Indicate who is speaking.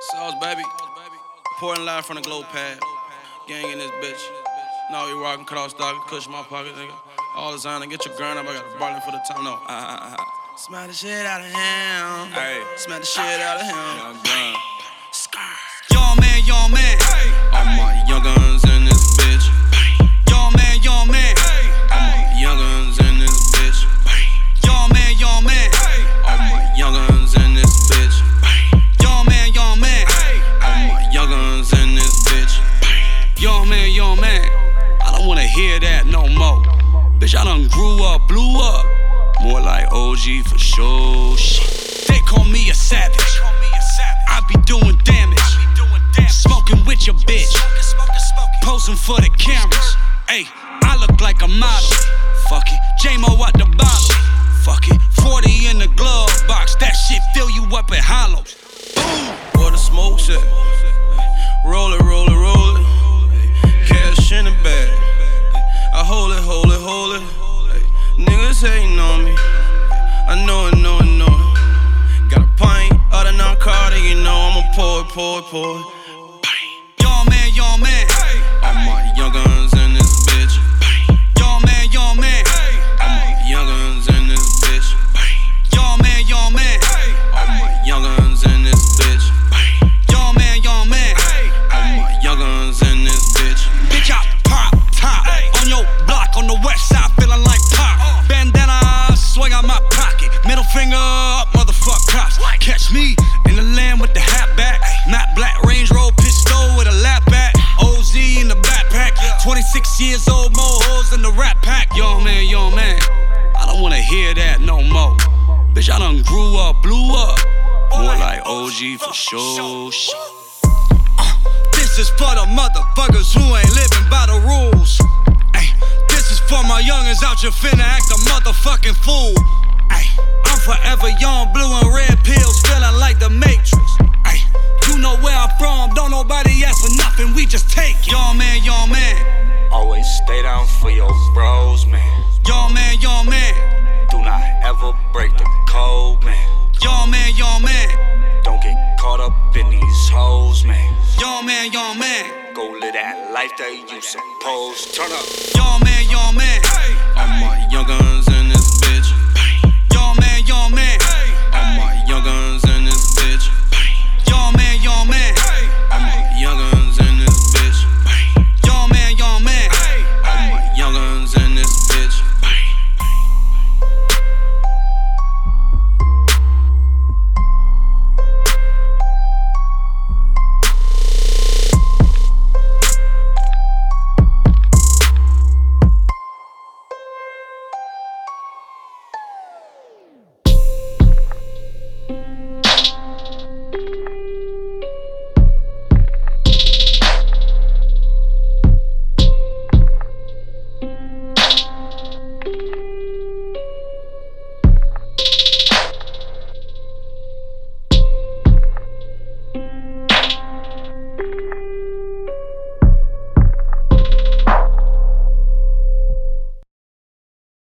Speaker 1: Sauce, baby. Pouring live from the glow pad. Gang in this bitch. No, we rockin' cross dog, cushion my pocket, nigga. All designer, get your grind up. I got a barlin for the time. No. Smack the shit out of him. Hey. Smack the shit out of him. Young gun.
Speaker 2: Young man.
Speaker 1: All my young guns in this bitch.
Speaker 2: Young man.
Speaker 1: All my young guns in this bitch.
Speaker 2: Young man.
Speaker 1: All my young guns in this bitch.
Speaker 2: Young man.
Speaker 1: All my young guns in this bitch.
Speaker 2: Young man. I don't wanna hear that no more. Bitch, I done grew up, blew up. More like OG for sure. Shit. They call me a savage. I be doing damage. Smoking with your bitch. Posing for the cameras. Ayy, I look like a model. Fuck it. J-Mo out the bottle. Fuck it. 40 in the glove box. That shit fill you up at hollows. Boom.
Speaker 1: Where the smoke at? Roll it. Cash in the bag. I hold it. Niggas hating on me. I know it. Got a pint of the narcotic, you know I'ma pour it.
Speaker 2: Young man.
Speaker 1: All my young guns in this bitch.
Speaker 2: Young man.
Speaker 1: All my young guns in this bitch.
Speaker 2: Young man.
Speaker 1: All my young guns in this bitch.
Speaker 2: Young man.
Speaker 1: All my young guns in this bitch.
Speaker 2: Bitch, I pop top on your block on the west side, feeling like pop. Bandana, swing out my pocket. Middle finger up, motherfuck cops. Catch me in the land with the hat back. Matte black Range Rover pistol with a lap back. OZ in the backpack. 26 years old, more hoes in the rap pack. Young man. I don't wanna hear that no more. Bitch, I done grew up, blew up. More like OG for sure. This is for the motherfuckers who ain't living by the rules. Ay, this is for my youngins out here finna act a motherfucking fool. Ay, I'm forever young, blue and red pills, feeling like the Matrix. Ay, you know where I'm from, don't nobody ask for nothing, we just take it. Young man.
Speaker 3: Always stay down for your bros, man.
Speaker 2: Young man.
Speaker 3: Do not ever break the code, man.
Speaker 2: Young man.
Speaker 3: Don't get caught up in these hoes, man.
Speaker 2: Young man.
Speaker 3: Go live that life that you supposed. Turn up.
Speaker 2: Young man.
Speaker 1: All my young guns in this bitch.